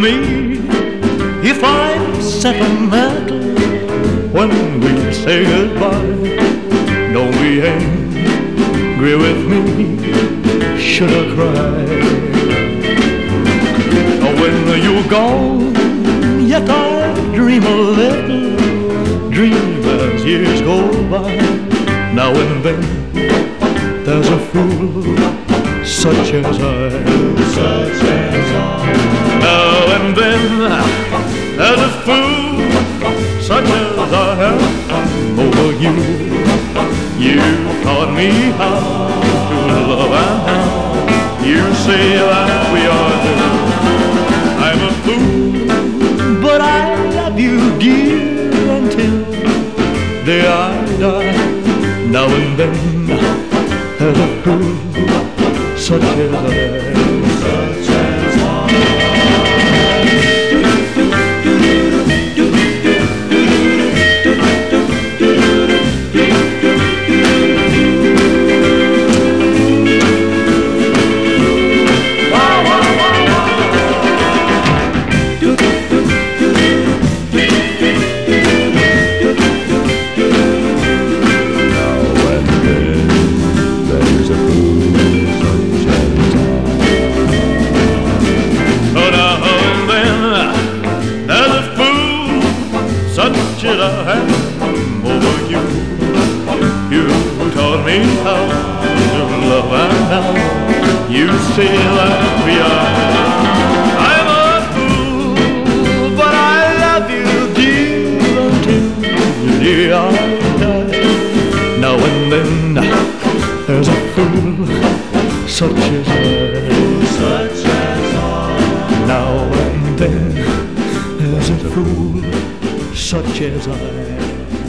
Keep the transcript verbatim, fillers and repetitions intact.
me, if I'm sentimental when we say goodbye. Don't be angry with me, should I cry? When you're gone, yet I dream a little dream as years go by. Now and then there's a fool such as I, such as I. Now and then there's a fool such as I am over you. You taught me how to love, and now you say that we are two. I'm a fool, but I love you, dear, until the day I die. Now and then there's a fool such as I, such as I. Such as I am over you. You taught me how to love, and now you say that we are. I'm a fool, but I love you, dear, until the day I die. Now and then there's a fool such as I, such as I. Now and then there's a fool such as I.